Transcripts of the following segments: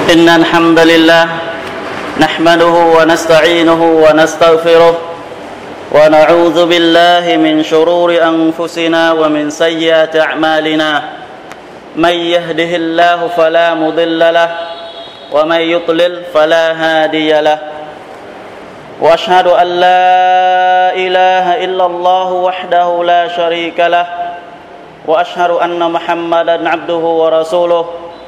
إن الحمد لله نحمده ونستعينه ونستغفره ونعوذ بالله من شرور أنفسنا ومن سيئات أعمالنا من يهده الله فلا مضل له ومن يضلل فلا هادي له وأشهد أن لا إله إلا الله وحده لا شريك له وأشهد أن محمدا عبده ورسوله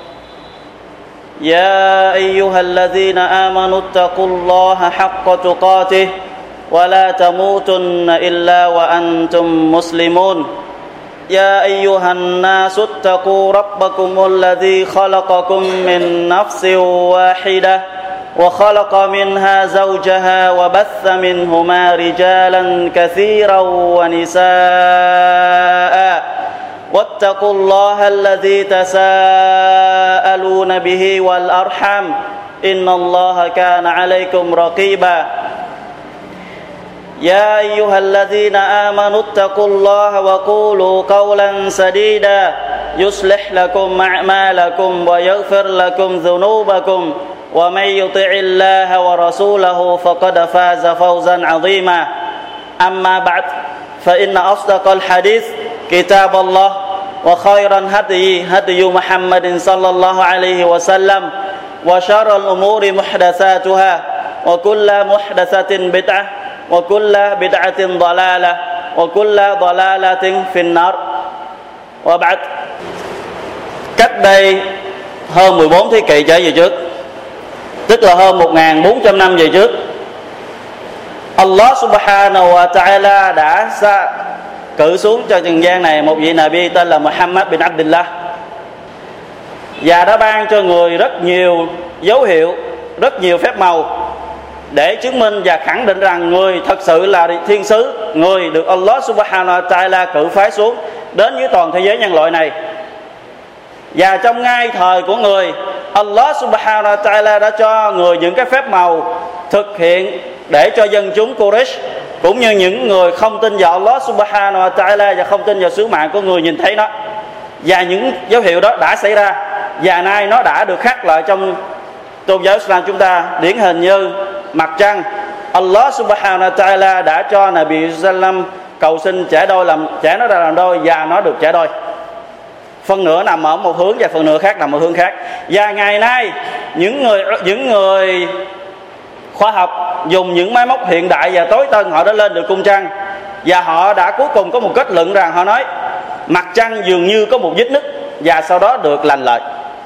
يا أيها الذين آمنوا اتقوا الله حق تقاته ولا تموتن إلا وأنتم مسلمون يا أيها الناس اتقوا ربكم الذي خلقكم من نفس واحدة وخلق منها زوجها وبث منهما رجالا كثيرا ونساء واتقوا الله الذي تساءلون به والأرحام إن الله كان عليكم رقيبا يا أيها الذين آمنوا اتقوا الله وقولوا قولا سديدا يصلح لكم أعمالكم ويغفر لكم ذنوبكم ومن يطع الله ورسوله فقد فاز فوزا عظيما أما بعد فإن أصدق الحديث كتاب الله وخير الهدي هدي محمد صلى الله عليه وسلم وشر الأمور محدثاتها وكل محدثة بدعة وكل بدعة ضلالة وكل ضلالة في النار وبعد. Cách đây hơn 14 thế kỷ trở về trước, tức là hơn 1400 năm về trước, Allah subhanahu wa ta'ala đã cử xuống cho trần gian này một vị Nabi tên là Muhammad bin Abdullah, và đã ban cho người rất nhiều dấu hiệu, rất nhiều phép màu để chứng minh và khẳng định rằng người thật sự là thiên sứ, người được Allah subhanahu wa ta'ala cử phái xuống đến với toàn thế giới nhân loại này. Và trong ngay thời của người, Allah subhanahu wa ta'ala đã cho người những cái phép màu thực hiện để cho dân chúng Quraysh cũng như những người không tin vào Allah subhanahu wa ta'ala và không tin vào sứ mạng của người nhìn thấy nó. Và những dấu hiệu đó đã xảy ra, và nay nó đã được khắc lại trong tôn giáo Islam chúng ta. Điển hình như mặt trăng, Allah subhanahu wa ta'ala đã cho Nabi Sallam cầu xin trẻ nó ra làm đôi, và nó được trẻ đôi. Phần nửa nằm ở một hướng và phần nửa khác nằm ở hướng khác. Và ngày nay những người khoa học dùng những máy móc hiện đại và tối tân, họ đã lên được cung trăng, và họ đã cuối cùng có một kết luận rằng họ nói mặt trăng dường như có một vết nứt, và sau đó được lành lại.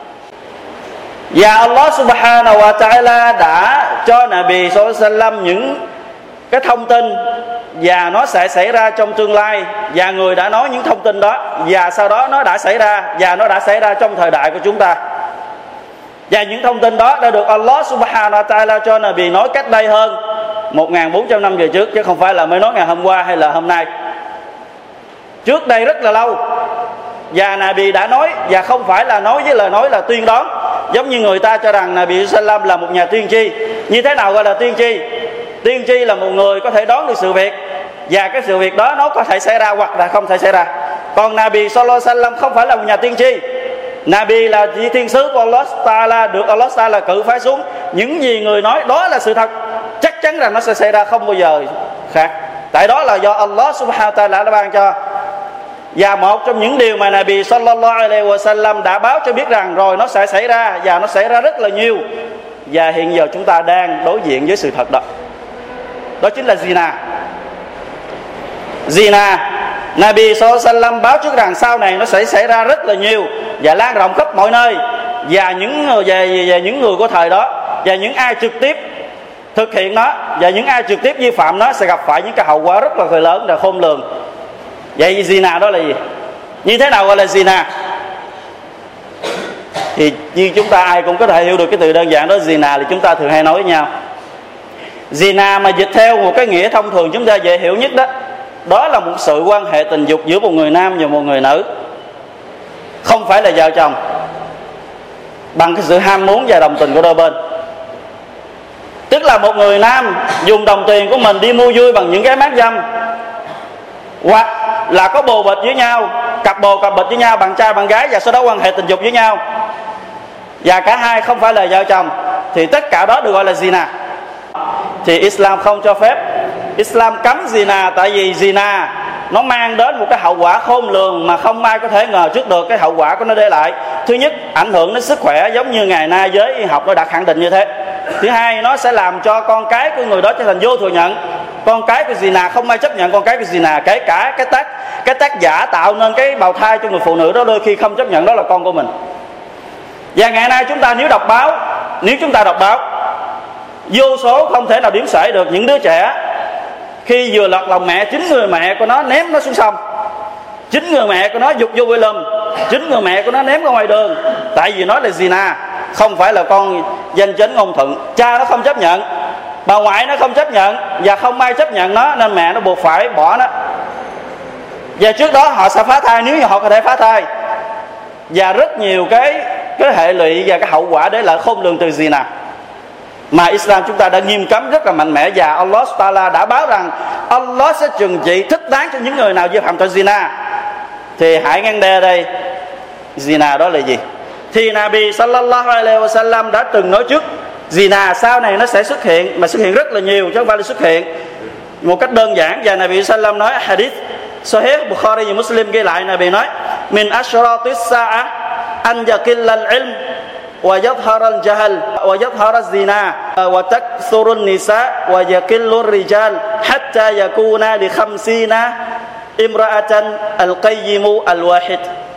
Và Allah subhanahu wa ta'ala đã cho Nabi sallallahu alaihi wasallam những cái thông tin, và nó sẽ xảy ra trong tương lai, và người đã nói những thông tin đó, và sau đó nó đã xảy ra, và nó đã xảy ra trong thời đại của chúng ta. Và những thông tin đó đã được Allah subhanahu wa ta'ala cho Nabi nói cách đây hơn 1400 năm về trước, chứ không phải là mới nói ngày hôm qua hay là hôm nay. Trước đây rất là lâu, và Nabi đã nói, và không phải là nói với lời nói là tuyên đoán, giống như người ta cho rằng Nabi sallam là một nhà tiên tri. Như thế nào gọi là tiên tri? Tiên tri là một người có thể đoán được sự việc, và cái sự việc đó nó có thể xảy ra hoặc là không thể xảy ra. Còn Nabi sallallahu alaihi wasallam không phải là một nhà tiên tri. Nabi là thiên sứ của Allah Ta'ala, được Allah Ta'ala cử phái xuống. Những gì người nói đó là sự thật, chắc chắn rằng nó sẽ xảy ra, không bao giờ khác. Tại đó là do Allah Subhanahu wa Ta'ala đã ban cho. Và một trong những điều mà Nabi sallallahu alaihi wasallam đã báo cho biết rằng rồi nó sẽ xảy ra, và nó xảy ra rất là nhiều. Và hiện giờ chúng ta đang đối diện với sự thật đó. Đó chính là zina. Zina, Nabi sallallahu alaihi wasallam báo trước rằng sau này nó sẽ xảy ra rất là nhiều và lan rộng khắp mọi nơi. Và những người của thời đó, và những ai trực tiếp thực hiện nó, và những ai trực tiếp vi phạm nó sẽ gặp phải những cái hậu quả rất là lớn và khôn lường. Vậy zina đó là gì? Như thế nào gọi là zina? Thì như chúng ta ai cũng có thể hiểu được cái từ đơn giản đó. Zina thì chúng ta thường hay nói với nhau. Zina mà dịch theo một cái nghĩa thông thường chúng ta dễ hiểu nhất đó, đó là một sự quan hệ tình dục giữa một người nam và một người nữ, không phải là vợ chồng, bằng cái sự ham muốn và đồng tình của đôi bên. Tức là một người nam dùng đồng tiền của mình đi mua vui bằng những cái mát dâm, hoặc là có bồ bịch với nhau, cặp bồ cặp bịch với nhau, bạn trai bạn gái, và sau đó quan hệ tình dục với nhau. và cả hai không phải là vợ chồng, thì tất cả đó được gọi là zina. Thì Islam không cho phép. Islam cấm zina, tại vì zina nó mang đến một cái hậu quả khôn lường mà không ai có thể ngờ trước được cái hậu quả của nó để lại. Thứ nhất, ảnh hưởng đến sức khỏe, giống như ngày nay giới y học nó đã khẳng định như thế. Thứ hai, nó sẽ làm cho con cái của người đó trở thành vô thừa nhận. Con cái của zina không ai chấp nhận con cái của zina, kể cả cái tác giả tạo nên cái bào thai cho người phụ nữ đó đôi khi không chấp nhận đó là con của mình. Và ngày nay chúng ta nếu chúng ta đọc báo, vô số không thể nào đếm xuể được những đứa trẻ khi vừa lọt lòng mẹ, chính người mẹ của nó ném nó xuống sông, chính người mẹ của nó dục vô bụi lùm, chính người mẹ của nó ném ra ngoài đường, tại vì nó là zina, không phải là con danh chính ngôn thuận. Cha nó không chấp nhận, bà ngoại nó không chấp nhận, và không ai chấp nhận nó, nên mẹ nó buộc phải bỏ nó. Và trước đó họ sẽ phá thai nếu như họ có thể phá thai, và rất nhiều cái hệ lụy và cái hậu quả để lại khôn lường từ zina mà Islam chúng ta đã nghiêm cấm rất là mạnh mẽ. Và Allah Ta'ala đã báo rằng Allah sẽ trừng trị thích đáng cho những người nào vi phạm tội zina. Thì hãy ngăn đe đây, zina đó là gì? Thì Nabi Sallallahu Alaihi Wasallam đã từng nói trước zina sau này nó sẽ xuất hiện, mà xuất hiện rất là nhiều chứ không phải là xuất hiện một cách đơn giản. Và Nabi Sallam nói hadith Sahih Bukhari và Muslim ghi lại, Nabi nói min ashratis sa'a an yakilla al-ilm wa yadhhara al-jahl wa yadhhara az-zina wa takthuru an-nisa wa yakillu ar-rijal hatta yakuna li 50 imra'atan al-qayyim al-wahid.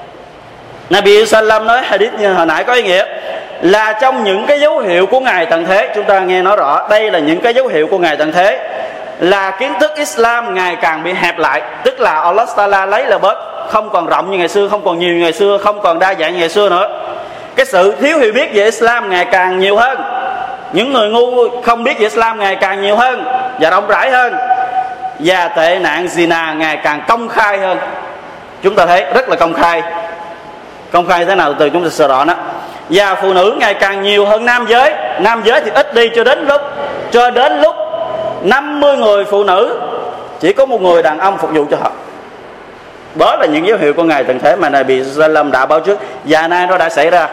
Nabi Sallam nói hadith như hồi nãy có ý nghĩa là trong những cái dấu hiệu của ngày tận thế. Chúng ta nghe nói rõ đây là những cái dấu hiệu của ngày tận thế, là kiến thức Islam ngày càng bị hẹp lại, tức là Allah Ta'ala lấy là bớt, không còn rộng như ngày xưa, không còn nhiều như ngày xưa, không còn đa dạng như ngày xưa nữa. Cái sự thiếu hiểu biết về Islam ngày càng nhiều hơn, những người ngu không biết về Islam ngày càng nhiều hơn và rộng rãi hơn, và tệ nạn zina ngày càng công khai hơn. Chúng ta thấy rất là công khai thế nào từ chúng ta sờ rõ đó. Và phụ nữ ngày càng nhiều hơn nam giới thì ít đi, cho đến lúc 50 người phụ nữ chỉ có một người đàn ông phục vụ cho họ. Đó là những dấu hiệu của ngày tận thế mà Nabi Sallam đã báo trước, và nay nó đã xảy ra.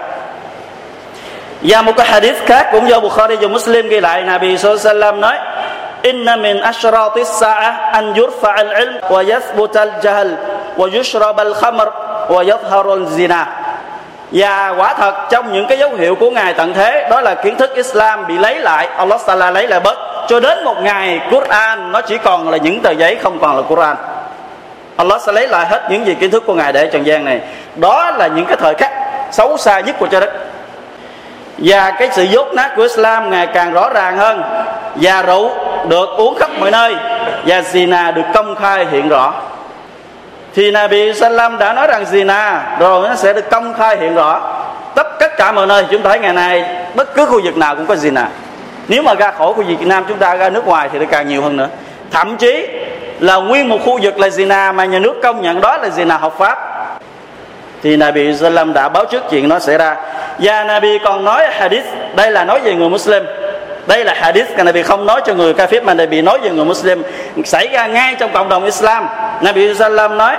Và một cái hadith khác cũng do Bukhari và Muslim ghi lại, Nabi Sallam nói inna min ashratis sa'a an yurfa al-ilm wa yathbut al-jahl wa yushrab al-khamr wa yadhhar al-zina. Và quả thật trong những cái dấu hiệu của ngày tận thế đó là kiến thức Islam bị lấy lại, Allah Ta'ala lấy lại bớt, cho đến một ngày Quran nó chỉ còn là những tờ giấy, không còn là Quran. Allah sẽ lấy lại hết những gì kiến thức của Ngài để trần gian này. Đó là những cái thời khắc xấu xa nhất của trái đất. Và cái sự dốt nát của Islam ngày càng rõ ràng hơn. Và rượu được uống khắp mọi nơi, và zina được công khai hiện rõ. Thì Nabi Sallam đã nói rằng zina rồi nó sẽ được công khai hiện rõ tất cả mọi nơi. Chúng ta thấy ngày nay bất cứ khu vực nào cũng có zina. Nếu mà ra khỏi khu vực Việt Nam, chúng ta ra nước ngoài thì nó càng nhiều hơn nữa. Thậm chí là nguyên một khu vực là zina mà nhà nước công nhận đó là zina hợp pháp. Thì Nabi Sallam đã báo trước chuyện nó xảy ra. Và Nabi còn nói hadith, đây là nói về người Muslim, đây là hadith mà Nabi không nói cho người kafir, mà Nabi nói về người Muslim, xảy ra ngay trong cộng đồng Islam. Nabi Sallam nói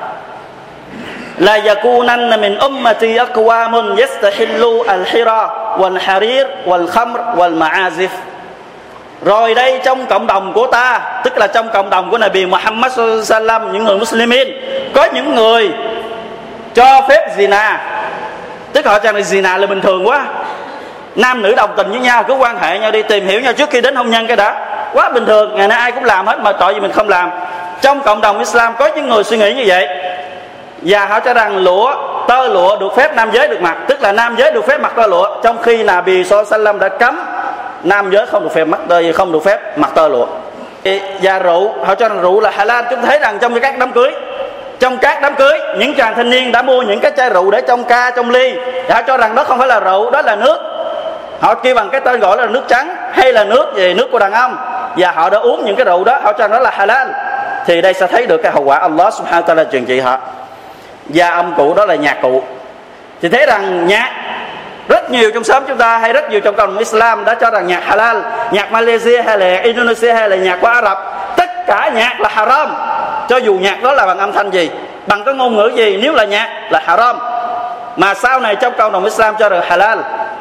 la yakunanna min ummati aqwamun yastahillu al-hira wal-harir wal-khamr wal-ma'azif. Rồi đây trong cộng đồng của ta, tức là trong cộng đồng của Nabi Muhammad Sallam, những người Muslimin, có những người cho phép zina, tức họ cho rằng zina là bình thường quá, nam nữ đồng tình với nhau, cứ quan hệ nhau đi, tìm hiểu nhau trước khi đến hôn nhân cái đã, quá bình thường, ngày nay ai cũng làm hết mà tội gì mình không làm. Trong cộng đồng Islam có những người suy nghĩ như vậy, và họ cho rằng tơ lụa được phép nam giới được mặc, tức là nam giới được phép mặc tơ lụa, trong khi Nabi Sallam đã cấm nam giới không được phép mặc tơ lụa. Và rượu, họ cho rằng rượu là halal. Chúng thấy rằng trong các đám cưới, những chàng thanh niên đã mua những cái chai rượu để trong ly, họ cho rằng đó không phải là rượu, đó là nước. Họ kêu bằng cái tên gọi là nước trắng hay là nước của đàn ông, và họ đã uống những cái rượu đó, họ cho rằng đó là halal. Thì đây sẽ thấy được cái hậu quả Allah Subhanahu wa ta'ala trừng trị họ. Và âm cụ đó là nhạc cụ. Thì thấy rằng nhạc, rất nhiều trong xóm chúng ta hay rất nhiều trong cộng đồng Islam đã cho rằng nhạc halal, nhạc Malaysia hay là Indonesia hay là nhạc của Ả Rập, tất cả nhạc là haram. Cho dù nhạc đó là bằng âm thanh gì, bằng cái ngôn ngữ gì, nếu là nhạc là haram. Mà sau này trong cộng đồng Islam cho rằng halal.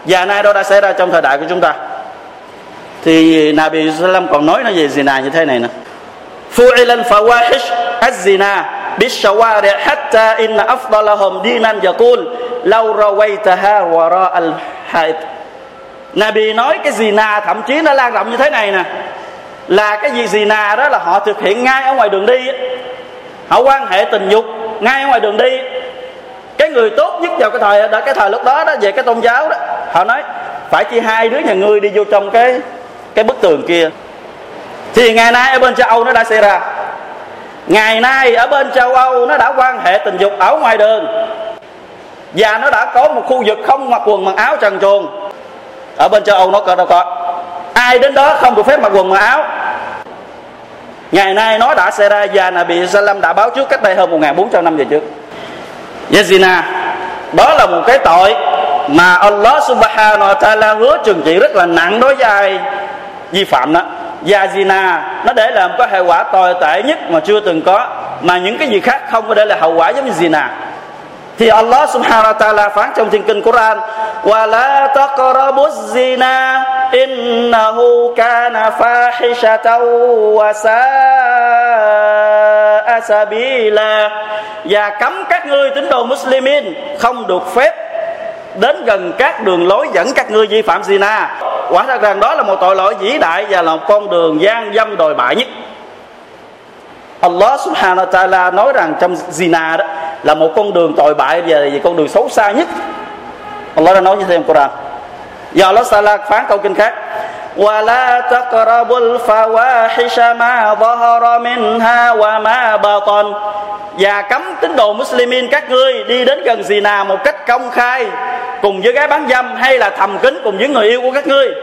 Và nay đó đã xảy ra trong thời đại của chúng ta. Thì Nabi Sallam còn nói về zina như thế này nè: Fu'ilal fawahish az-zina bish-shawari' hatta inna afdalahum dinan yaqul law rawaitaha wara al-haid. Nabi nói cái zina thậm chí nó lan rộng như thế này nè, là cái gì zina đó là họ thực hiện ngay ở ngoài đường đi, họ quan hệ tình dục ngay ở ngoài đường đi. Cái người tốt nhất vào cái thời lúc đó về cái tôn giáo đó, họ nói phải chi 2 đứa nhà ngươi đi vô trong cái bức tường kia. Thì ngày nay ở bên châu Âu nó đã xảy ra. Ngày nay ở bên châu Âu nó đã quan hệ tình dục ở ngoài đường, và nó đã có một khu vực không mặc quần mặc áo trần truồng. Ở bên châu Âu nó đâu có ai đến đó không được phép mặc quần mặc áo. Ngày nay nó đã xảy ra, và Nabi Sallam đã báo trước cách đây hơn 1400 năm về trước. Zina đó là một cái tội mà Allah Subhanahu wa Ta'ala hứa trừng trị rất là nặng đối với ai vi phạm đó. Và zina nó để làm có hệ quả tồi tệ nhất mà chưa từng có, mà những cái gì khác không có để lại hậu quả giống như zina. Thì Allah Subhanahu wa Ta'ala phán trong thiên kinh Quran: Wa la taqrabuz zina innahu kana fahishatan wa sa'a sabila. Và cấm các ngươi tín đồ Muslimin không được phép đến gần các đường lối dẫn các ngươi vi phạm zina. Quả thật rằng đó là một tội lỗi vĩ đại và là một con đường gian dâm đồi bại nhất. Allah Subhanahu wa Ta'ala nói rằng trong zina đó là một con đường tội bại và con đường xấu xa nhất. Allah đã nói như thế trong Quran. Và Allah Ta'ala phán câu kinh khác: وَلَا تَقْرَبُوا الْفَوَاحِشَ مَا ظَهَرَ مِنْهَا وَمَا بَطَنَ. Và cấm tín đồ Muslimin các ngươi đi đến gần zina một cách công khai cùng với gái bán dâm, hay là thầm kín cùng với người yêu của các ngươi.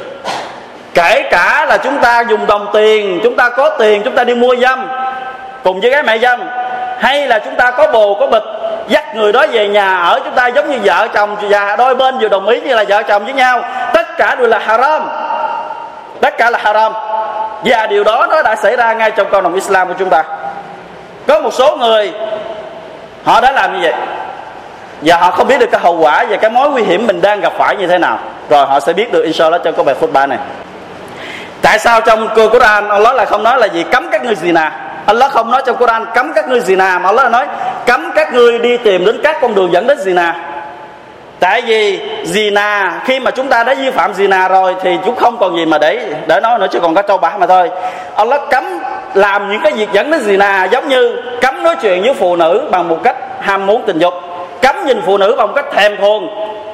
Kể cả là chúng ta dùng đồng tiền, chúng ta có tiền chúng ta đi mua dâm cùng với gái mại dâm, hay là chúng ta có bồ có bịch dắt người đó về nhà ở chúng ta giống như vợ chồng, và đôi bên vừa đồng ý như là vợ chồng với nhau, tất cả đều là haram. Tất cả là haram. Và điều đó nó đã xảy ra ngay trong cộng đồng Islam của chúng ta. Có một số người họ đã làm như vậy, và họ không biết được cái hậu quả và cái mối nguy hiểm mình đang gặp phải như thế nào. Rồi họ sẽ biết được inshallah trong câu bài khutbah này. Tại sao trong Quran Allah lại không nói là gì cấm các ngươi zina? Allah không nói trong Quran cấm các ngươi zina, mà Allah nói cấm các ngươi đi tìm đến các con đường dẫn đến zina. Tại vì zina, khi mà chúng ta đã vi phạm zina rồi thì chúng không còn gì mà để nói nữa, chứ còn có trâu bạc mà thôi. Allah cấm làm những cái việc dẫn đến zina, giống như cấm nói chuyện với phụ nữ bằng một cách ham muốn tình dục, cấm nhìn phụ nữ bằng một cách thèm thuồng,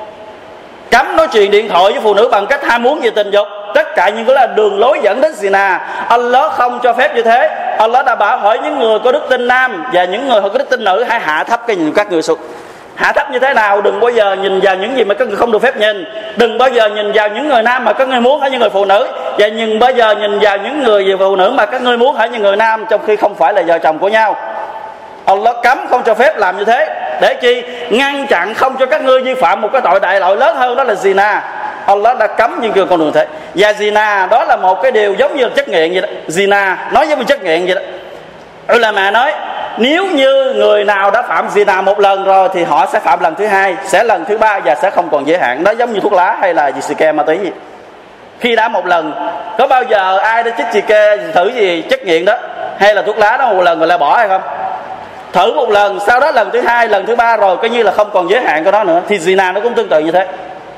cấm nói chuyện điện thoại với phụ nữ bằng cách ham muốn về tình dục. Tất cả những cái là đường lối dẫn đến zina. Allah không cho phép như thế. Allah đã bảo hỏi những người có đức tin nam và những người có đức tin nữ hãy hạ thấp cái nhìn các người xuống. Hạ thấp như thế nào? Đừng bao giờ nhìn vào những gì mà các người không được phép nhìn. Đừng bao giờ nhìn vào những người nam mà các người muốn ở những người phụ nữ, và đừng bao giờ nhìn vào những người về phụ nữ mà các ngươi muốn ở những người nam trong khi không phải là vợ chồng của nhau. Allah cấm không cho phép làm như thế. Để chi? Ngăn chặn không cho các ngươi vi phạm một cái tội đại lỗi lớn hơn, đó là zina. Allah đã cấm những con đường thế. Và zina đó là một cái điều giống như là chất nghiện vậy đó. Zina nói giống như chất nghiện vậy đó. Ulama nói nếu như người nào đã phạm zina một lần rồi thì họ sẽ phạm lần thứ hai, sẽ lần thứ ba và sẽ không còn giới hạn. Đó giống như thuốc lá hay là xì ke ma túy gì. Khi đã một lần, có bao giờ ai đã chích xì ke thử gì chất nghiện đó hay là thuốc lá đó một lần rồi lại bỏ hay không? Thử một lần, sau đó lần thứ hai, lần thứ ba rồi coi như là không còn giới hạn của nó nữa. Thì zina nó cũng tương tự như thế.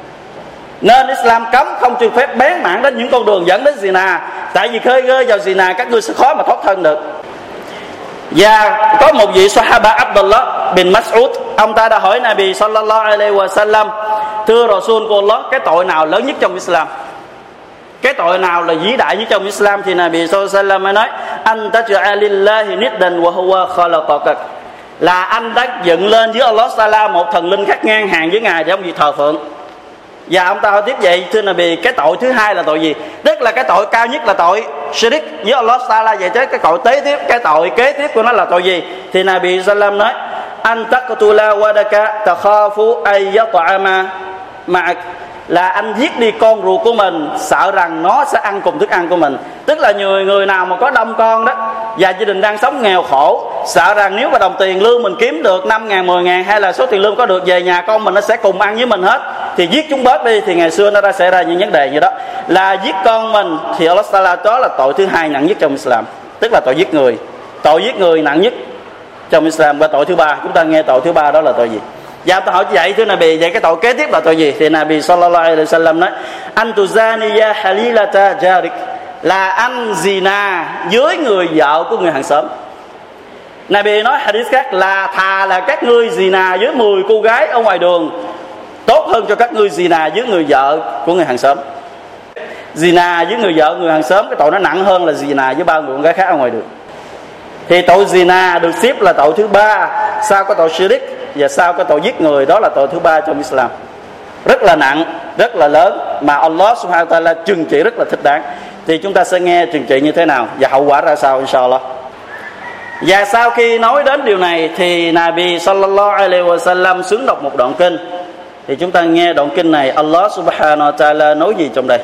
Nên Islam cấm không cho phép bén mảng đến những con đường dẫn đến zina. Tại vì khơi rơi vào zina các ngươi sẽ khó mà thoát thân được. Và có một vị Sahaba Abdullah bin Mas'ud, ông ta đã hỏi Nabi sallallahu alaihi wasallam: thưa Rasul của Allah, cái tội nào lớn nhất trong Islam? Cái tội nào là vĩ đại nhất trong Islam? Thì Nabi sallallahu alaihi wasallam mới nói: anh taj'a lillahi niddan wa huwa khalaqak. Là anh đã dựng lên với Allah Ta'ala một thần linh khác ngang hàng với Ngài để ông gì thờ phượng. Và ông ta hỏi tiếp vậy: thưa Nabi, cái tội thứ hai là tội gì? Tức là cái tội cao nhất là tội shirk với Allah Ta'ala, vậy chứ cái tội kế tiếp của nó là tội gì? Thì Nabi sallam nói: an taqtula wadaka takhafu ay yat'ama ma'ak. Là anh giết đi con ruột của mình, sợ rằng nó sẽ ăn cùng thức ăn của mình. Tức là người nào mà có đông con đó và gia đình đang sống nghèo khổ, sợ rằng nếu mà đồng tiền lương mình kiếm được 5.000, 10.000 hay là số tiền lương có được về nhà con mình nó sẽ cùng ăn với mình hết. thì giết chúng bớt đi. Thì ngày xưa nó đã xảy ra những vấn đề như đó, là giết con mình thì Allah Taala đó là tội thứ hai nặng nhất trong Islam, tức là tội giết người. Tội giết người nặng nhất trong Islam. Và tội thứ ba, chúng ta nghe tội thứ ba đó là tội gì? Dạ tôi hỏi vậy thưa Nabi, vậy cái tội kế tiếp là tội gì? Thì Nabi sallallahu alaihi wasallam nói: anh tuzaniya halilata jarik, là anh zina với người vợ của người hàng xóm. Nabi nói hadith khác là thà là các ngươi zina với 10 cô gái ở ngoài đường tốt hơn cho các ngươi zina với người vợ của người hàng xóm. Zina với người vợ người hàng xóm, cái tội nó nặng hơn là zina với 3 người con gái khác ở ngoài đường. Thì tội zina được xếp là tội thứ ba sau có tội shirk và sau có tội giết người, đó là tội thứ ba trong Islam. Rất là nặng, rất là lớn, mà Allah subhanahu wa ta'ala trừng trị rất là thích đáng. Thì chúng ta sẽ nghe trừng trị như thế nào và hậu quả ra sao inshallah. Và sau khi nói đến điều này thì Nabi sallallahu alaihi wasallam xứng đọc một đoạn kinh. Thì chúng ta nghe đoạn kinh này, Allah subhanahu wa ta'ala nói gì trong đây?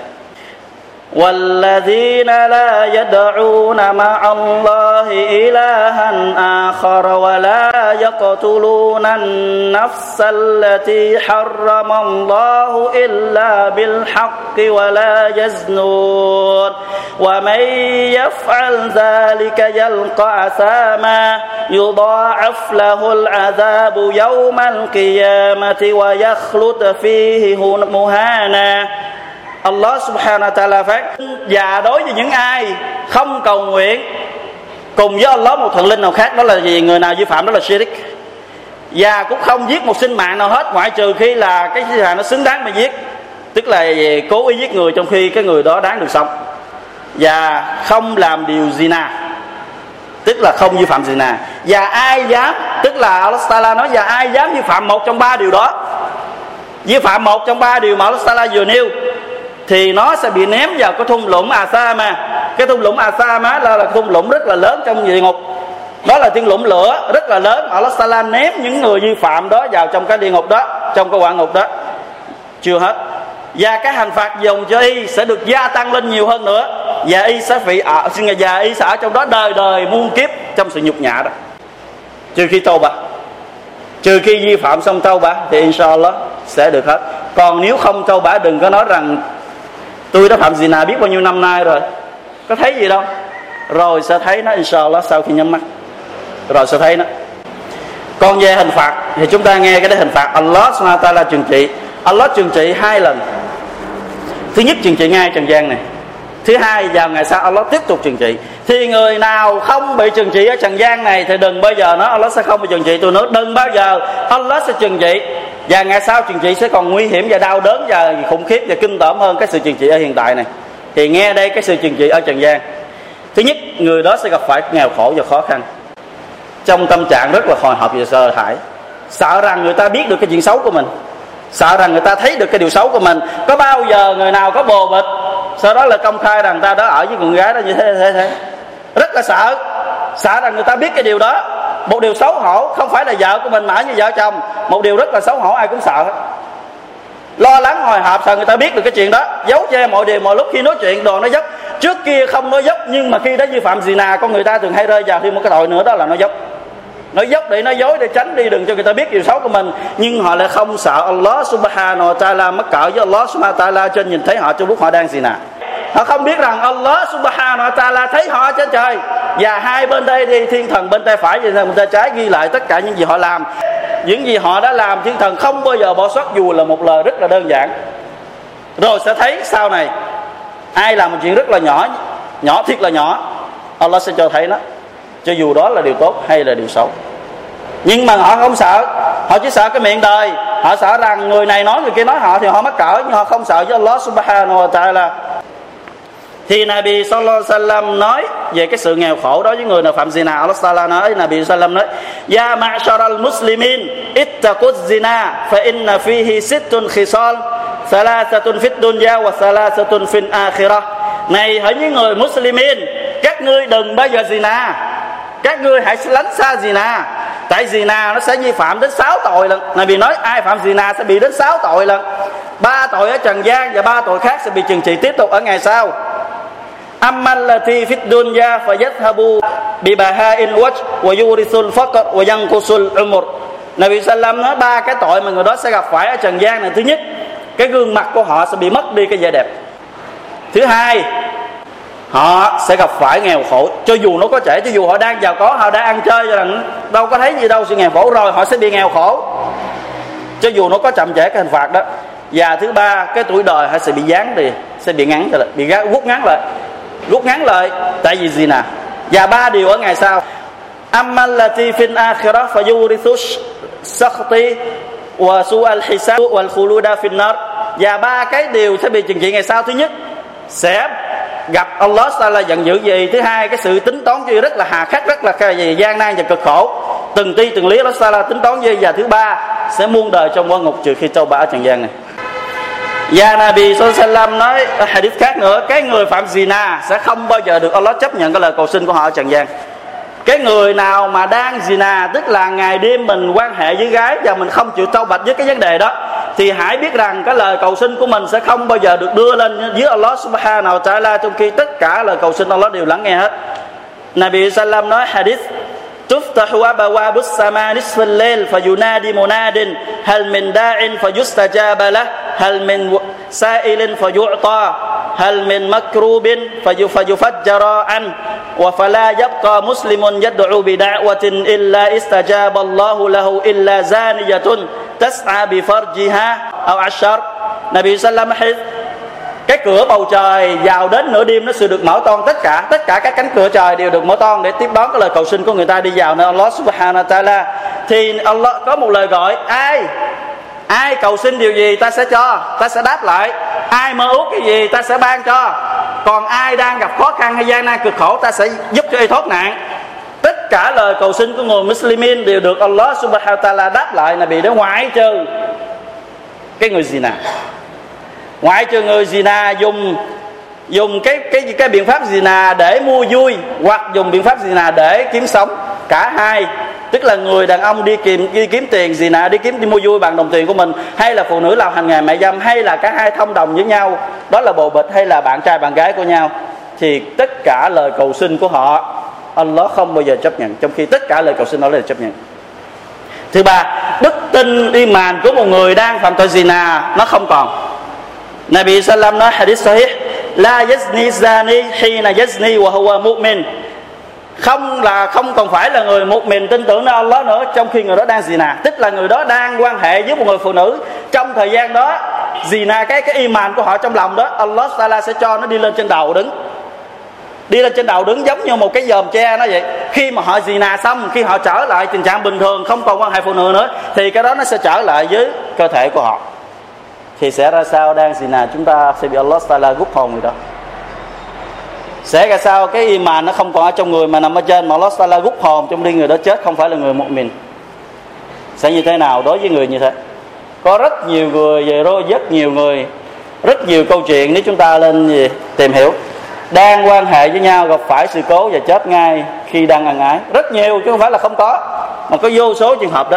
وَالَّذِينَ لَا يَدْعُونَ مَعَ اللَّهِ إِلَٰهًا آخَرَ وَلَا يَقْتُلُونَ النَّفْسَ الَّتِي حَرَّمَ اللَّهُ إِلَّا بِالْحَقِّ وَلَا يَزْنُونَ وَمَن يَفْعَلْ ذَلِكَ يَلْقَ أَثَامًا يُضَاعَفْ لَهُ الْعَذَابُ يَوْمَ الْقِيَامَةِ وَيَخْلُدْ فِيهِ مُهَانًا. Allah subhanahu wa ta'ala phát: và đối với những ai không cầu nguyện cùng với Allah một thần linh nào khác, đó là gì? Người nào vi phạm đó là shirk, và cũng không giết một sinh mạng nào hết, ngoại trừ khi là cái sinh mạng nó xứng đáng mà giết, tức là cố ý giết người trong khi cái người đó đáng được sống, và không làm điều zina, tức là không vi phạm zina. Và ai dám, tức là Allah Taala nói, và ai dám vi phạm một trong ba điều đó, vi phạm một trong ba điều mà Allah Taala vừa nêu, thì nó sẽ bị ném vào cái thung lũng Asama. Cái thung lũng Asama là thung lũng rất là lớn trong địa ngục, đó là thung lũng lửa rất là lớn. Allah Taala ném những người vi phạm đó vào trong cái địa ngục đó, trong cái quả ngục đó. Chưa hết, và cái hành phạt dòng cho y sẽ được gia tăng lên nhiều hơn nữa, và y sẽ ở trong đó đời đời muôn kiếp trong sự nhục nhã đó, trừ khi tauba, trừ khi vi phạm xong tauba thì inshallah sẽ được hết. Còn nếu không tauba, đừng có nói rằng tôi đã phạm zina biết bao nhiêu năm nay rồi, có thấy gì đâu. Rồi sẽ thấy nó inshallah, sau khi nhắm mắt rồi sẽ thấy nó. Còn về hình phạt thì chúng ta nghe cái đấy hình phạt Allah subhanahu wa ta'ala trừng trị. Allah trừng trị 2 lần. Thứ nhất trừng trị ngay trần gian này, thứ hai vào ngày sau Allah tiếp tục trừng trị. Thì người nào không bị trừng trị ở trần gian này thì đừng bao giờ nói Allah sẽ không bị trừng trị tôi nữa. Đừng bao giờ Allah sẽ trừng trị, và ngày sau trừng trị sẽ còn nguy hiểm và đau đớn và khủng khiếp và kinh tởm hơn cái sự trừng trị ở hiện tại này. Thì nghe đây, cái sự trừng trị ở trần gian, thứ nhất người đó sẽ gặp phải nghèo khổ và khó khăn, trong tâm trạng rất là hồi hộp và sợ hãi, sợ rằng người ta biết được cái chuyện xấu của mình, sợ rằng người ta thấy được cái điều xấu của mình. Có bao giờ người nào có bồ bịch sau đó là công khai rằng ta đã ở với con gái đó như thế. Rất là sợ rằng người ta biết cái điều đó, một điều xấu hổ, không phải là vợ của mình mà ở như vợ chồng, một điều rất là xấu hổ, ai cũng sợ hết. Lo lắng hồi hộp sợ người ta biết được cái chuyện đó, giấu che mọi điều mọi lúc. Khi nói chuyện đồ nói dốc, trước kia không nói dốc, nhưng mà khi đã vi phạm zina, con người ta thường hay rơi vào thêm một cái tội nữa, đó là nói dốc. Nói dốc để nói dối, để tránh đi đừng cho người ta biết điều xấu của mình. Nhưng họ lại không sợ Allah subhanahu wa ta'ala, mắc cỡ với Allah subhanahu wa ta'ala trên nhìn thấy họ trong lúc họ đang zina. Họ không biết rằng Allah subhanahu wa ta'ala thấy họ trên trời, và hai bên đây thì thiên thần bên tay phải và bên tay trái ghi lại tất cả những gì họ làm. Những gì họ đã làm thiên thần không bao giờ bỏ sót dù là một lời rất là đơn giản. Rồi sẽ thấy sau này ai làm một chuyện rất là nhỏ thiệt là nhỏ, Allah sẽ cho thấy nó, cho dù đó là điều tốt hay là điều xấu. Nhưng mà họ không sợ, họ chỉ sợ cái miệng đời. Họ sợ rằng người này nói người kia nói họ thì họ mắc cỡ, nhưng họ không sợ với Allah subhanahu wa ta'ala. Thì Nabi sallallahu alaihi wasallam nói về cái sự nghèo khổ đối với người nào phạm zina. Allah ta'ala nói, Nabi sallallahu nói: Ya ma'sharal muslimin ittaquz zina fa inna fihi sittun khisal thalathatun fid dunya wa thalathatun fil akhirah. Này hỡi những người muslimin, các ngươi đừng bao giờ zina, các ngươi hãy lánh xa zina. Tại zina nó sẽ vi phạm đến 6 tội lần. Nabi nói ai phạm zina sẽ bị đến 6 tội lần. 3 tội ở trần gian và 3 tội khác sẽ bị trừng trị tiếp tục ở ngày sau. Amman lati fid dunya fayadhhabu bi baha'in wajh wa yurisul faqr wa yanqusul umur. Nabi sallam nói 3 cái tội mà người đó sẽ gặp phải ở trần gian này. Thứ nhất cái gương mặt của họ sẽ bị mất đi cái vẻ đẹp. Thứ hai, họ sẽ gặp phải nghèo khổ. Cho dù nó có trẻ, cho dù họ đang giàu có, họ đang ăn chơi cho rằng đâu có thấy gì đâu sự nghèo khổ, rồi họ sẽ bị nghèo khổ cho dù nó có chậm trễ cái hình phạt đó. Và thứ ba, cái tuổi đời họ sẽ bị giáng đi, sẽ bị ngắn lại, bị rút ngắn lại tại vì gì nào. Và ba điều ở ngày sau: amallati fil akhirah fayurithu sakhti wa su'al hisab wal khuluda fin nar. Và ba cái điều sẽ bị trừng trị ngày sau: thứ nhất, sẽ gặp Allah Taala giận dữ gì; thứ hai, cái sự tính toán gì rất là hà khắc, rất là gì gian nan và cực khổ, từng ti từng lý Allah Taala tính toán gì; và thứ ba, sẽ muôn đời trong quả ngục trừ khi tauba ở trần gian này. Và Nabi Sallallahu Alaihi Wasallam nói ở hadith khác nữa, cái người phạm zina sẽ không bao giờ được Allah chấp nhận cái lời cầu xin của họ ở trần gian. Cái người nào mà đang zina, tức là ngày đêm mình quan hệ với gái và mình không chịu taubat với cái vấn đề đó, thì hãy biết rằng cái lời cầu xin của mình sẽ không bao giờ được đưa lên dưới Allah Subhanahu wa Ta'ala, trong khi tất cả lời cầu xin Allah đều lắng nghe hết. Nabi Sallam nói hadith: tuftahu abawabus sama nisfal layl fayunadi munadin hal min da'in fayustajaba lah hal min sa'ilin fayu'ta hal min makrubin fayufajjara an wa fala yabqa muslimun yad'u bi da'watin illa istajaba Allahu lahu illa zaniyatun tas'a bi farjiha aw ashar. Nabi Sallam hadith: cái cửa bầu trời vào đến nửa đêm nó sẽ được mở toang, tất cả các cánh cửa trời đều được mở toang để tiếp đón cái lời cầu xin của người ta đi vào nơi Allah Subhanahu wa Ta'ala. Thì Allah có một lời gọi: ai cầu xin điều gì ta sẽ cho, ta sẽ đáp lại; ai mơ ước cái gì ta sẽ ban cho; còn ai đang gặp khó khăn hay gian nan cực khổ ta sẽ giúp cho y thoát nạn. Tất cả lời cầu xin của người Muslimin đều được Allah Subhanahu wa Ta'ala đáp lại. Nabi đó ngoại trừ cái người zina. Ngoại trừ người zina dùng cái biện pháp zina để mua vui, hoặc dùng biện pháp zina để kiếm sống. Cả hai, tức là người đàn ông đi kiếm tiền zina, đi mua vui bằng đồng tiền của mình, hay là phụ nữ làm hành nghề mại dâm, hay là cả hai thông đồng với nhau, đó là bồ bịch hay là bạn trai bạn gái của nhau, thì tất cả lời cầu xin của họ Allah không bao giờ chấp nhận, trong khi tất cả lời cầu xin đó là chấp nhận. Thứ ba, đức tin iman của một người đang phạm tội zina nó không còn. Nabi Sallam nói hadith sahih: la yazni zani hina yazni wa huwa mu'min. Không còn phải là người mu'min tin tưởng nơi Allah nữa trong khi người đó đang zina, tức là người đó đang quan hệ với một người phụ nữ. Trong thời gian đó zina, cái iman của họ trong lòng đó, Allah Taala sẽ cho nó đi lên trên đầu đứng giống như một cái dòm tre nó vậy. Khi mà họ zina xong, khi họ trở lại tình trạng bình thường, không còn quan hệ phụ nữ nữa, thì cái đó nó sẽ trở lại với cơ thể của họ. Thì sẽ ra sao? Đang zina chúng ta sẽ bị Allah Taala rút hồn người đó. Sẽ ra sao? Cái iman nó không còn ở trong người mà nằm ở trên, mà Allah Taala rút hồn trong đi người đó chết, không phải là người mu'min. Sẽ như thế nào đối với người như thế? Có rất nhiều người về rồi, rất nhiều câu chuyện nếu chúng ta lên tìm hiểu. Đang quan hệ với nhau gặp phải sự cố và chết ngay khi đang ân ái. Rất nhiều chứ không phải là không có, mà có vô số trường hợp đó.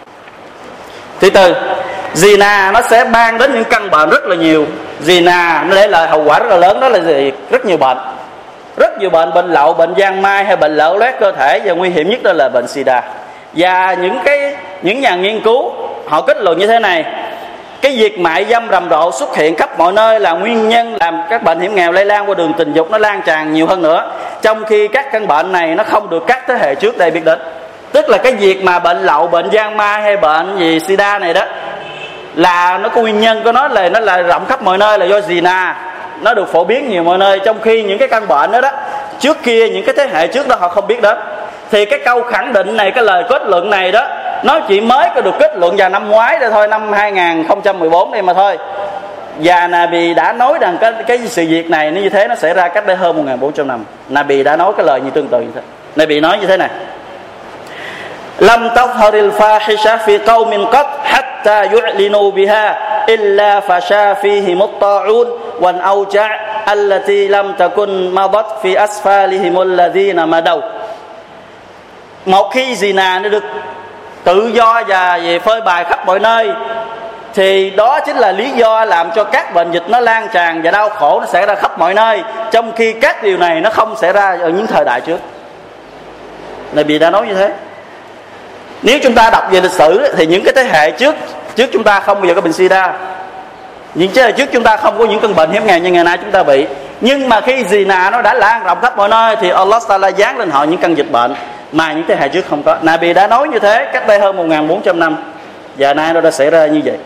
Thứ tư, zina nó sẽ mang đến những căn bệnh rất là nhiều. Zina nó để lại hậu quả rất là lớn, đó là gì? Rất nhiều bệnh, bệnh lậu, bệnh giang mai hay bệnh lở loét cơ thể, và nguy hiểm nhất đó là bệnh sida. Và những nhà nghiên cứu họ kết luận như thế này: cái việc mại dâm rầm rộ xuất hiện khắp mọi nơi là nguyên nhân làm các bệnh hiểm nghèo lây lan qua đường tình dục nó lan tràn nhiều hơn nữa, trong khi các căn bệnh này nó không được các thế hệ trước đây biết đến. Tức là cái việc mà bệnh lậu, bệnh giang mai hay bệnh gì sida này đó, là nó có nguyên nhân của nó là rộng khắp mọi nơi, là do zina nó được phổ biến nhiều mọi nơi, trong khi những cái căn bệnh đó trước kia những cái thế hệ trước đó họ không biết đến. Thì cái câu khẳng định này, cái lời kết luận này đó, nó chỉ mới có được kết luận vào năm ngoái rồi thôi, năm 2014 đây mà thôi. Và Nabi đã nói rằng cái sự việc này như thế nó xảy ra cách đây hơn 1400 năm. Nabi đã nói cái lời như tương tự như thế. Nabi nói như thế này: lam tadhharil fahisha fi qaumin qat hatta yu'linu biha illa fasha fihim at-ta'un wal awja' allati lam takun madat fi asfalihim alladhina madaw. Một khi zina nó được tự do và về phơi bày khắp mọi nơi, thì đó chính là lý do làm cho các bệnh dịch nó lan tràn và đau khổ nó xảy ra khắp mọi nơi, trong khi các điều này nó không xảy ra ở những thời đại trước. Nabi đã nói như thế. Nếu chúng ta đọc về lịch sử thì những cái thế hệ trước chúng ta không bao giờ có bệnh sida, Những thế hệ trước chúng ta không có những căn bệnh hiểm nghèo như ngày nay chúng ta bị. Nhưng mà khi zina nó đã lan rộng khắp mọi nơi thì Allah Ta'ala giáng lên họ những căn dịch bệnh mà những thế hệ trước không có. Nabi đã nói như thế cách đây hơn 1400 năm, và nay nó đã xảy ra như vậy.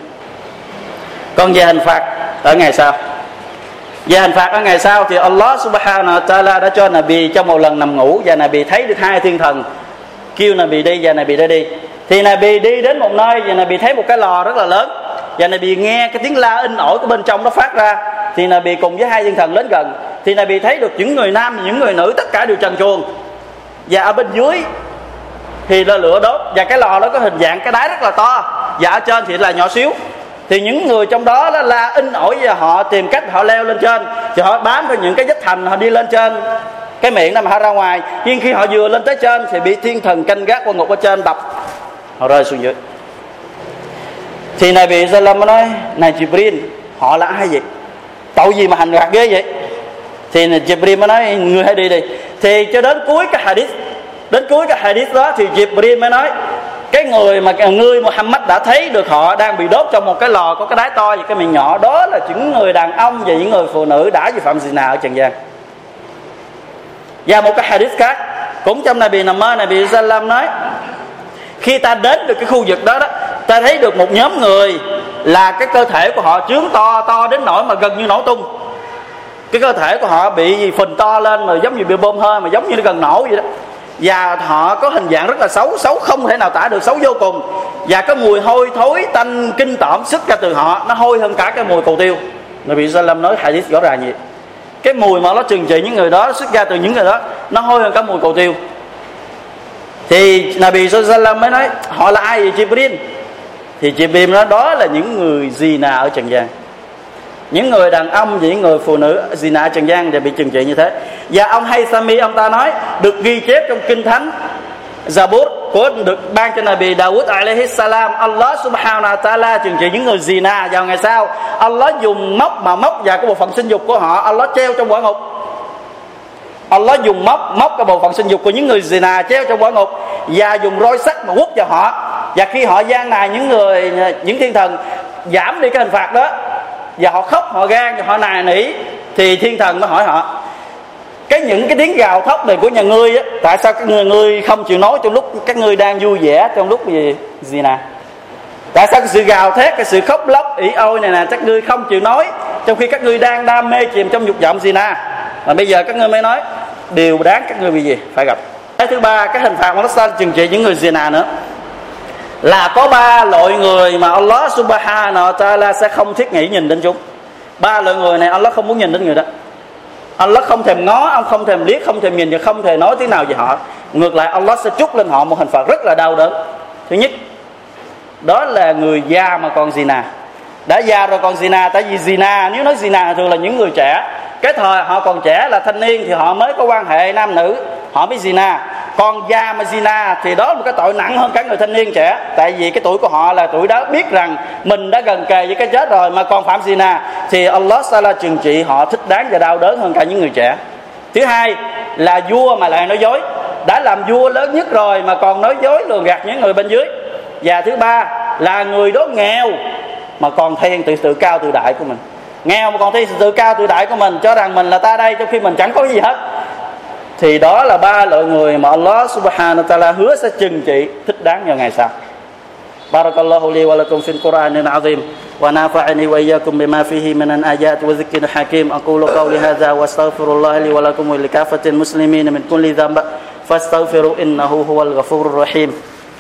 Còn về hình phạt ở ngày sau, về hình phạt ở ngày sau thì Allah Subhanahu wa Ta'ala đã cho Nabi trong một lần nằm ngủ, và Nabi thấy được hai thiên thần kêu Nabi đi, và Nabi đã đi. Thì Nabi đi đến một nơi và Nabi thấy một cái lò rất là lớn, và Nabi nghe cái tiếng la in ỏi của bên trong nó phát ra. Thì Nabi cùng với hai thiên thần đến gần, thì Nabi thấy được những người nam, những người nữ tất cả đều trần truồng, và ở bên dưới thì là lửa đốt, và cái lò đó có hình dạng cái đáy rất là to, và ở trên thì là nhỏ xíu. Thì những người trong đó la in ỏi và họ tìm cách họ leo lên trên, thì họ bám vào những cái vách thành, họ đi lên trên cái miệng đó mà họ ra ngoài. Nhưng khi họ vừa lên tới trên thì bị thiên thần canh gác qua ngục ở trên đập, họ rơi xuống dưới. Thì Nabi Sallam nói: này Jibril, họ là ai vậy? Tội gì mà hành phạt ghê vậy? Thì Jibril mới nói: ngươi hãy đi đi. Thì cho đến cuối cái hadith đó thì Jibril mới nói: cái người mà ngươi Muhammad đã thấy được họ đang bị đốt trong một cái lò có cái đáy to và cái miệng nhỏ, đó là những người đàn ông và những người phụ nữ đã vi phạm zina ở trần gian. Và một cái hadith khác cũng trong Nabi nằm mơ, Nabi Sallam nói: khi ta đến được cái khu vực đó, ta thấy được một nhóm người là cái cơ thể của họ trướng to đến nỗi mà gần như nổ tung. Cái cơ thể của họ bị phình to lên mà giống như bị bơm hơi, mà giống như nó gần nổ vậy đó. Và họ có hình dạng rất là xấu không thể nào tả được, xấu vô cùng. Và cái mùi hôi thối tanh kinh tởm xuất ra từ họ, nó hôi hơn cả cái mùi cầu tiêu. Nabi Sallam nói hadith rõ ràng vậy. Cái mùi mà nó trừng trị những người đó, xuất ra từ những người đó, nó hôi hơn cả mùi cầu tiêu. Thì Nabi Sallam mới nói: họ là ai vậy Jibril? Thì Jibril nói: đó là những người zina ở trần gian, những người đàn ông và những người phụ nữ zina ở trần gian và bị trừng trị như thế. Và ông Haythami ông ta nói được ghi chép trong kinh thánh Zabur của được ban cho Nabi Dawud alaihi salam, Allah Subhanahu wa Ta'ala trừng trị những người zina vào ngày sau. Allah dùng móc mà móc vào cái bộ phận sinh dục của họ, Allah treo trong quả ngục. Allah dùng móc cái bộ phận sinh dục của những người zina treo trong quả ngục, và dùng roi sắt mà quất vào họ. Và khi họ gian nài những thiên thần giảm đi cái hình phạt đó, và họ khóc, họ gan, và họ nài nỉ, thì thiên thần mới hỏi họ: những cái tiếng gào khóc này của nhà ngươi á, tại sao các ngươi không chịu nói trong lúc các ngươi đang vui vẻ, trong lúc gì zina? Tại sao cái sự gào thét, cái sự khóc lóc ỉ ôi này nè, các ngươi không chịu nói trong khi các ngươi đang đam mê chìm trong dục vọng zina? Mà bây giờ các ngươi mới nói điều đáng các ngươi bị gì phải gặp. Cái thứ ba, cái hình phạt mà nó sẽ trừng trị những người zina nữa là có 3 loại người mà Allah Subhanahu wa Ta'ala sẽ không thiết nghĩ nhìn đến chúng. 3 loại người này Allah không muốn nhìn đến người đó. Allah không thèm ngó, ông không thèm liếc, không thèm nhìn và không thể nói tiếng nào về họ. Ngược lại Allah sẽ trút lên họ một hình phạt rất là đau đớn. Thứ nhất, đó là người già mà còn zina. Đã già rồi còn zina, tại vì zina, nếu nói zina thường là những người trẻ. Cái thời họ còn trẻ là thanh niên thì họ mới có quan hệ nam nữ, họ mới zina. Còn già mà zina thì đó là một cái tội nặng hơn cả người thanh niên trẻ. Tại vì cái tuổi của họ là tuổi đó biết rằng mình đã gần kề với cái chết rồi mà còn phạm zina, thì Allah Ta'ala trừng trị họ thích đáng và đau đớn hơn cả những người trẻ. Thứ hai là vua mà lại nói dối. Đã làm vua lớn nhất rồi mà còn nói dối lường gạt những người bên dưới. Và thứ ba là người đó nghèo mà còn thiên tự cao tự đại của mình. Nghèo mà còn thiên tự cao tự đại của mình, cho rằng mình là ta đây trong khi mình chẳng có gì hết. Thì đó là 3 loại người mà Allah Subhanahu wa Ta'ala hứa sẽ trừng trị thích đáng vào ngày sau. Barakallahu li wa lakum fil Qur'anil azim wa nafa'ani wa iyyakum bima fihi min al-ayat wa dhikril hakim. Aqulu qawli hadha wa astaghfirullah li wa lakum wa li kafatil muslimin min kulli dhanb fastaghfiru innahu huwal ghafurur rahim.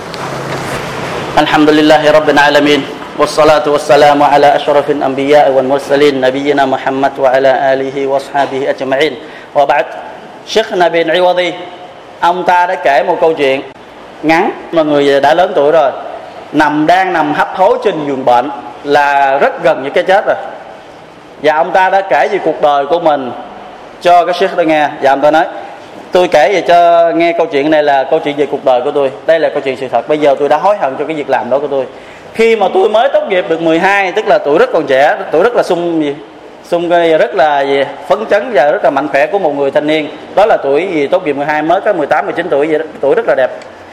Alhamdulillahi rabbil alamin. Wassalatu wassalamu ala ashrafil anbiya'i wal mursalin nabiyyina Muhammad wa ala alihi wa ashabihi ajma'in. Wa ba'd. Sheikh Nabil Iwadi, ông ta đã kể một câu chuyện ngắn mà người đã lớn tuổi rồi, đang nằm hấp hối trên giường bệnh, là rất gần với cái chết rồi. Và ông ta đã kể về cuộc đời của mình cho cái Sheikh đó nghe. Và ông ta nói: tôi kể về cho nghe câu chuyện này là câu chuyện về cuộc đời của tôi. Đây là câu chuyện sự thật. Bây giờ tôi đã hối hận cho cái việc làm đó của tôi. Khi mà tôi mới tốt nghiệp được 12, tức là tuổi rất còn trẻ, tuổi rất là sung rất là phấn chấn và rất là mạnh khỏe của một người thanh niên. Đó là tuổi tốt nghiệp 12, mới có 18, 19 tuổi vậy đó, tuổi rất là đẹp.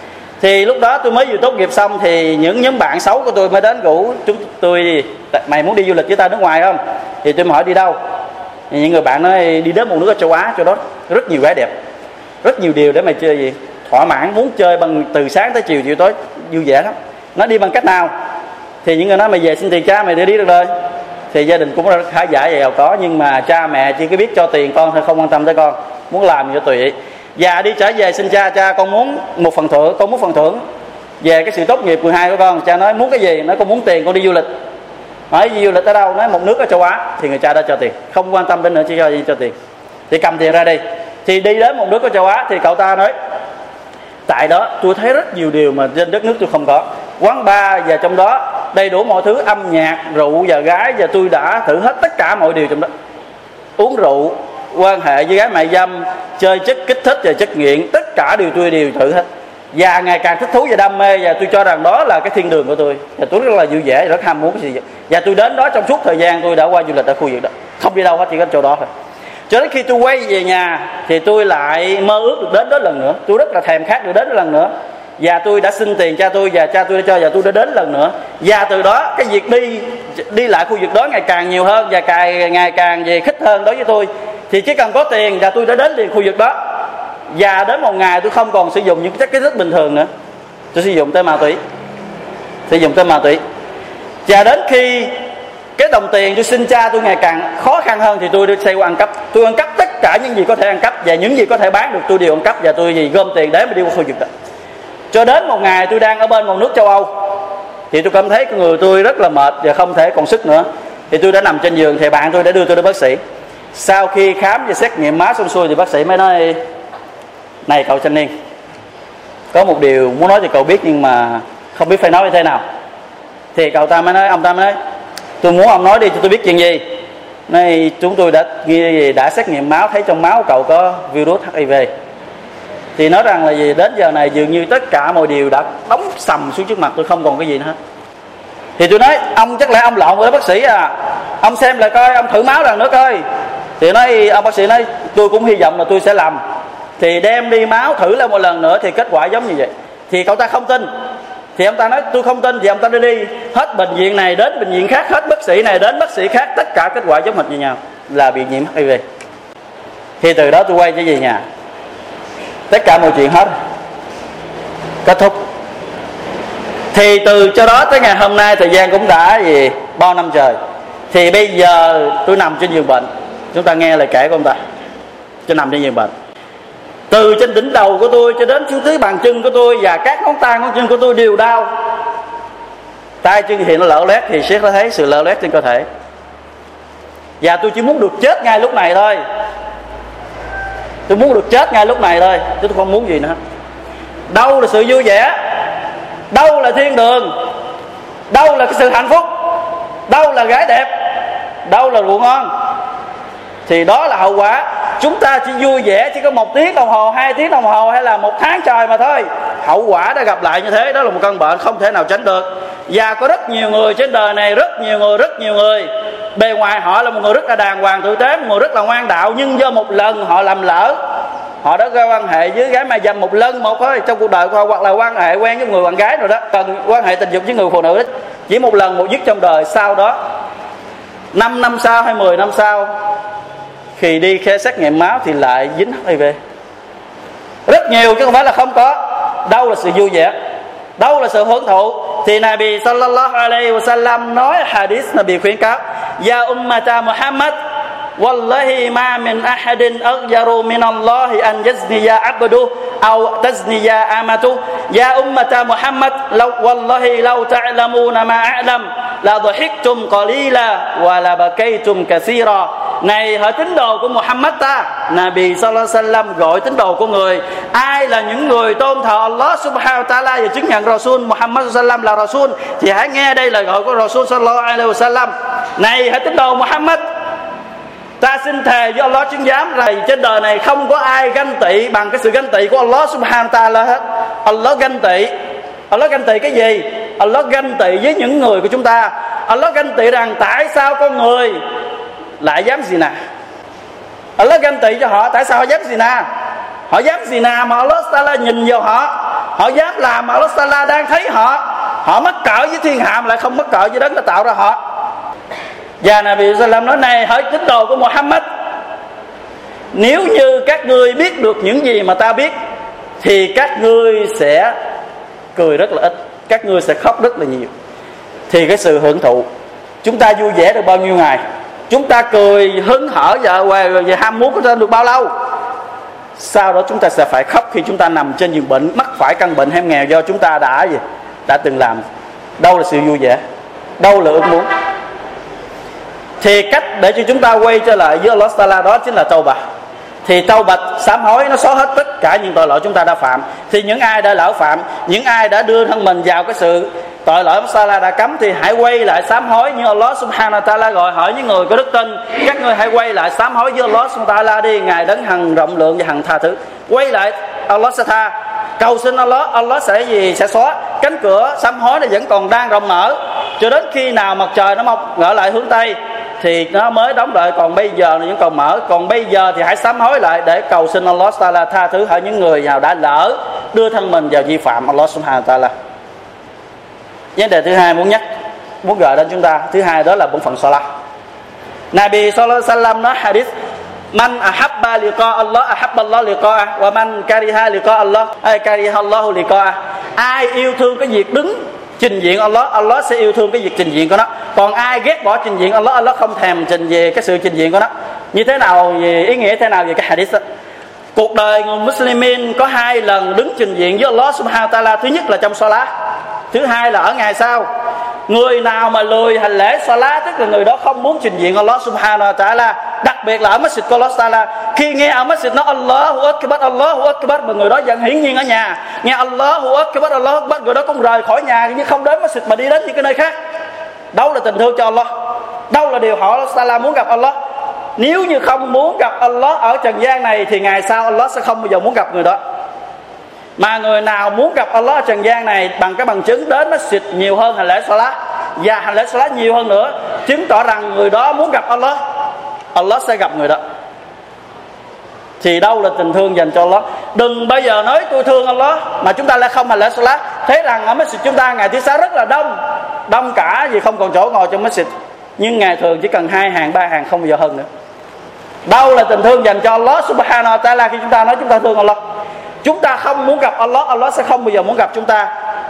Thì lúc đó tôi mới vừa tốt nghiệp xong, thì những nhóm bạn xấu của tôi mới đến rủ chúng tôi: mày muốn đi du lịch với ta nước ngoài không? Thì tôi hỏi đi đâu. Thì những người bạn nói đi đến một nước ở châu Á, chỗ đó rất nhiều gái đẹp, rất nhiều điều để mày chơi gì thỏa mãn, muốn chơi bằng từ sáng tới chiều, chiều tối vui vẻ lắm. Nó đi bằng cách nào? Thì những người nói mày về xin tiền cha mày để đi được rồi. Thì gia đình cũng rất khá giả và giàu có, nhưng mà cha mẹ chỉ có biết cho tiền con thôi, không quan tâm tới con, muốn làm gì tùy. Và đi trở về xin cha con muốn một phần thưởng, con muốn phần thưởng về cái sự tốt nghiệp 12 của con. Cha nói muốn cái gì? Nói con muốn tiền, con đi du lịch. Hỏi đi du lịch ở đâu? Nói một nước ở châu Á. Thì người cha đã cho tiền, không quan tâm đến nữa, chỉ cho tiền. Thì cầm tiền ra đi. Thì đi đến một nước ở châu Á, thì cậu ta nói tại đó tôi thấy rất nhiều điều mà trên đất nước tôi không có. Quán bar và trong đó đầy đủ mọi thứ, âm nhạc, rượu và gái, và tôi đã thử hết tất cả mọi điều trong đó. Uống rượu, quan hệ với gái mại dâm, chơi chất kích thích và chất nghiện, tất cả tôi đều thử hết. Và ngày càng thích thú và đam mê, và tôi cho rằng đó là cái thiên đường của tôi. Và tôi rất là vui vẻ, rất ham muốn cái gì. Và tôi đến đó trong suốt thời gian tôi đã qua du lịch ở khu vực đó, không đi đâu hết, chỉ có chỗ đó thôi. Cho đến khi tôi quay về nhà thì tôi lại mơ ước được đến đó lần nữa. Tôi rất là thèm khát được đến đó lần nữa. Và tôi đã xin tiền cha tôi, và cha tôi đã cho, và tôi đã đến lần nữa. Và từ đó cái việc đi lại khu vực đó ngày càng nhiều hơn, và ngày càng về khích hơn đối với tôi. Thì chỉ cần có tiền và tôi đã đến liền khu vực đó. Và đến một ngày tôi không còn sử dụng những chất kích thích bình thường nữa, tôi sử dụng tới ma túy. Và đến khi cái đồng tiền tôi xin cha tôi ngày càng khó khăn hơn, thì tôi đi xây qua ăn cắp. Tôi ăn cắp tất cả những gì có thể ăn cắp, và những gì có thể bán được tôi đều ăn cắp, và tôi gom tiền để mà đi qua khu vực đó. Cho đến một ngày tôi đang ở bên một nước châu Âu, thì tôi cảm thấy người tôi rất là mệt và không thể còn sức nữa. Thì tôi đã nằm trên giường, thì bạn tôi đã đưa tôi đến bác sĩ. Sau khi khám và xét nghiệm máu xong xuôi, thì bác sĩ mới nói: này cậu thanh niên, có một điều muốn nói cho cậu biết, nhưng mà không biết phải nói như thế nào. Thì ông ta mới nói: tôi muốn ông nói đi cho tôi biết chuyện gì. Nói chúng tôi đã xét nghiệm máu, thấy trong máu cậu có virus HIV. Thì nói rằng là đến giờ này dường như tất cả mọi điều đã đóng sầm xuống trước mặt tôi, không còn cái gì nữa hết. Thì tôi nói: ông chắc lẽ ông lộn với bác sĩ à, ông xem lại coi, ông thử máu lần nữa coi. Thì ông bác sĩ nói: tôi cũng hy vọng là tôi sẽ làm. Thì đem đi máu thử lại một lần nữa, thì kết quả giống như vậy. Thì cậu ta không tin. Thì ông ta nói tôi không tin. Thì ông ta đi hết bệnh viện này đến bệnh viện khác, hết bác sĩ này đến bác sĩ khác, tất cả kết quả giống hệt như nhau là bị nhiễm HIV. Thì từ đó tôi quay trở về nhà, tất cả mọi chuyện hết kết thúc. Thì từ cho đó tới ngày hôm nay, thời gian cũng đã bao năm trời. Thì bây giờ tôi nằm trên giường bệnh. Chúng ta nghe lời kể của ông ta. Tôi nằm trên giường bệnh, từ trên đỉnh đầu của tôi cho đến xuống dưới bàn chân của tôi, và các ngón tay ngón chân của tôi đều đau. Tay chân thì nó lở loét, thì siết nó thấy sự lở loét trên cơ thể. Và tôi chỉ muốn được chết ngay lúc này thôi. Tôi muốn được chết ngay lúc này thôi, chứ tôi không muốn gì nữa. Đâu là sự vui vẻ, đâu là thiên đường, đâu là cái sự hạnh phúc, đâu là gái đẹp, đâu là rượu ngon. Thì đó là hậu quả. Chúng ta chỉ vui vẻ chỉ có 1 tiếng đồng hồ, 2 tiếng đồng hồ, hay là 1 tháng trời mà thôi. Hậu quả đã gặp lại như thế, đó là một căn bệnh không thể nào tránh được. Và có rất nhiều người trên đời này, rất nhiều người bề ngoài họ là một người rất là đàng hoàng tử tế, một người rất là ngoan đạo, nhưng do một lần họ làm lỡ, họ đã ra quan hệ với gái mại dâm một lần một thôi trong cuộc đời của họ, hoặc là quan hệ quen với người bạn gái rồi đó, cần quan hệ tình dục với người phụ nữ đó, chỉ một lần một giấc trong đời. Sau đó 5 năm sau hay 10 năm sau, khi đi xét nghiệm máu thì lại dính HIV. Rất nhiều chứ không phải là không có. Đâu là sự vui vẻ, đâu là sự hưởng thụ. Thì Nabi sallallahu alaihi wasallam nói, hadith Nabi khuyến cáo: Ya ummata Muhammad, wallahi ma min ahadin aghyaru min Allahi an yazniya abdu aw tazniya amatu. Ya ummata Muhammad, wallahi law ta'lamuna ma a'lam la dhahiktum qalila wa la bakaytum kaseera. Này hỡi tín đồ của Muhammad ta, Nabi sallallahu alaihi wasallam gọi tín đồ của người: ai là những người tôn thờ Allah subhanahu wa ta'ala và chứng nhận Rasul Muhammad sallallahu alaihi wasallam là Rasul, thì hãy nghe đây lời gọi của Rasul sallallahu alaihi wasallam. Này hỡi tín đồ Muhammad, ta xin thề với Allah chứng giám rằng trên đời này không có ai ganh tị bằng cái sự ganh tị của Allah subhanahu wa ta'ala hết. Allah ganh tị. Allah ganh tị cái gì? Allah ganh tị với những người của chúng ta. Allah ganh tị rằng tại sao con người lại dám zina. Allah ganh tị cho họ, tại sao họ dám zina? Họ dám zina mà Allah ta'ala nhìn vào họ, họ dám làm mà Allah Taala đang thấy họ mắc cỡ với thiên hạ mà lại không mắc cỡ với đấng đã tạo ra họ. Và Nabi Sallam nói này, hỡi tín đồ của Muhammad, nếu như các ngươi biết được những gì mà ta biết thì các ngươi sẽ cười rất là ít, các ngươi sẽ khóc rất là nhiều. Thì cái sự hưởng thụ, chúng ta vui vẻ được bao nhiêu ngày, chúng ta cười hứng hở và ham muốn của ta được bao lâu, sau đó chúng ta sẽ phải khóc khi chúng ta nằm trên giường bệnh, mắc phải căn bệnh hem nghèo do chúng ta đã từng làm. Đâu là sự vui vẻ, đâu là ước muốn. Thì cách để cho chúng ta quay trở lại với Allah Taala đó chính là tauba. Thì tauba, sám hối, nó xóa hết tất cả những tội lỗi chúng ta đã phạm. Thì những ai đã lỡ phạm, những ai đã đưa thân mình vào cái sự tội lỗi Allah Taala đã cấm, thì hãy quay lại sám hối như Allah Subhanahu wa Taala gọi hỏi những người có đức tin. Các ngươi hãy quay lại sám hối với Allah Subhanahu wa Taala đi, Ngài đấng hằng rộng lượng và hằng tha thứ. Quay lại, Allah sẽ tha. Cầu xin Allah sẽ xóa. Cánh cửa sám hối này vẫn còn đang rộng mở cho đến khi nào mặt trời nó mọc ngỡ lại hướng Tây thì nó mới đóng lại. Còn bây giờ nó vẫn còn mở. Còn bây giờ thì hãy sám hối lại để cầu xin Allah Taala tha thứ hỏi những người nào đã lỡ đưa thân mình vào vi phạm Allah Subhanahu wa Taala. Vấn đề thứ hai muốn gợi đến chúng ta, thứ hai đó là bổn phận salat. Nabi sallallahu alaihi wasallam nói hadith: Man ahabba liqa Allah ahabba Allah liqa'ah, wa man kariha liqa Allah ay kariha Allahu liqa'ah. Ai yêu thương cái việc đứng trình diện Allah, Allah sẽ yêu thương cái việc trình diện của nó. Còn ai ghét bỏ trình diện Allah, Allah không thèm trình về cái sự trình diện của nó. Như thế nào, về ý nghĩa thế nào về cái hadith đó? Cuộc đời người Muslimin có 2 lần đứng trình diện với Allah Subhanahu wa Taala. Thứ nhất là trong salat, thứ hai là ở ngày sau. Người nào mà lười hành lễ salat, tức là người đó không muốn trình diện Allah Subhanahu wa Taala, đặc biệt là ở masjid của Allah Taala. Khi nghe ở masjid nói Allahu Akbar mà người đó vẫn hiển nhiên ở nhà nghe Allahu Akbar, người đó cũng rời khỏi nhà nhưng không đến masjid mà đi đến những cái nơi khác. Đâu là tình thương cho Allah, đâu là điều họ Allah Taala muốn gặp Allah. Nếu như không muốn gặp Allah ở trần gian này thì ngày sau Allah sẽ không bao giờ muốn gặp người đó. Mà người nào muốn gặp Allah ở trần gian này bằng cái bằng chứng đến masjid nhiều hơn hành lễ salat, và hành lễ salat nhiều hơn nữa, chứng tỏ rằng người đó muốn gặp Allah, Allah sẽ gặp người đó. Thì đâu là tình thương dành cho Allah. Đừng bao giờ nói tôi thương Allah mà chúng ta lại không hành lễ salat. Thế rằng ở masjid chúng ta ngày thứ sáu rất là đông cả vì không còn chỗ ngồi trong masjid, nhưng ngày thường chỉ cần 2 hàng 3 hàng, không bao giờ hơn nữa. Đâu là tình thương dành cho Allah Subhanahu wa Taala khi chúng ta nói chúng ta thương Allah. Chúng ta không muốn gặp Allah, Allah sẽ không bao giờ muốn gặp chúng ta.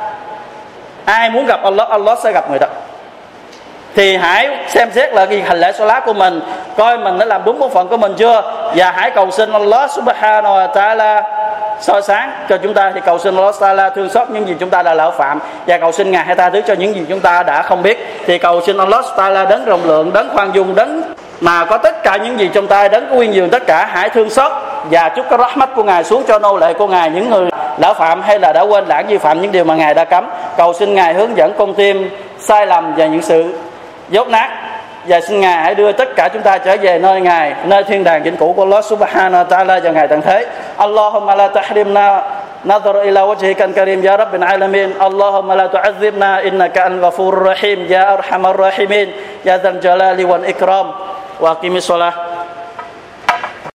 Ai muốn gặp Allah, Allah sẽ gặp người đó. Thì hãy xem xét lại cái hành lễ salat của mình, coi mình đã làm đúng bổn phận của mình chưa, và hãy cầu xin Allah Subhanahu wa Taala soi sáng cho chúng ta. Thì cầu xin Allah Taala thương xót những gì chúng ta đã lỡ phạm, và cầu xin Ngài hãy tha thứ cho những gì chúng ta đã không biết. Thì cầu xin Allah Taala đấng rộng lượng, đấng khoan dung, đấng mà có tất cả những gì trong tay, đấng có uyên dường tất cả, hãy thương xót và chúc cái rahmat của Ngài xuống cho nô lệ của Ngài, những người lỡ phạm hay là đã quên lãng vi phạm những điều mà Ngài đã cấm. Cầu xin Ngài hướng dẫn con tim sai lầm và những sự dốt nát, và xin Ngài hãy đưa tất cả chúng ta trở về nơi Ngài, nơi thiên đàng vĩnh cửu của Allah Subhanahu wa Taala vào ngày tận thế. Allahumma la tahrimna نظر إلى وجهك الكريم يا رب العالمين. اللهم لا تعذبنا إنك أنت الغفور الرحيم يا أرحم الراحمين يا ذا الجلال والإكرام. وأقم الصلاة.